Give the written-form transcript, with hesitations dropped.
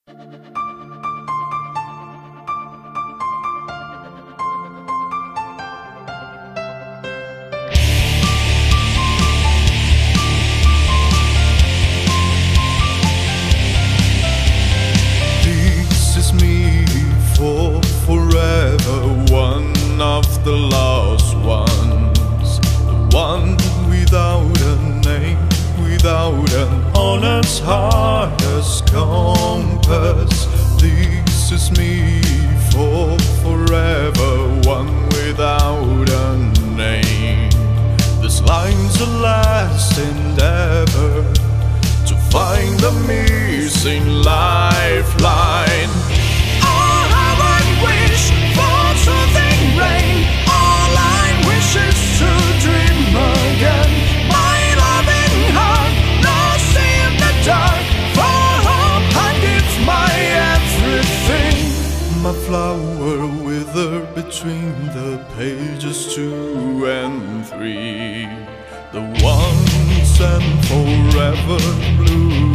Of the lost ones, the one without a name, without an honest heart as compass. This is me for forever, one without a name. This line's a last endeavor to find the missing lifeline. All I wish is to dream again. My loving heart lost in the dark. For hope I give my everything. My flower withered between the pages 2 and 3. The once and forever blue.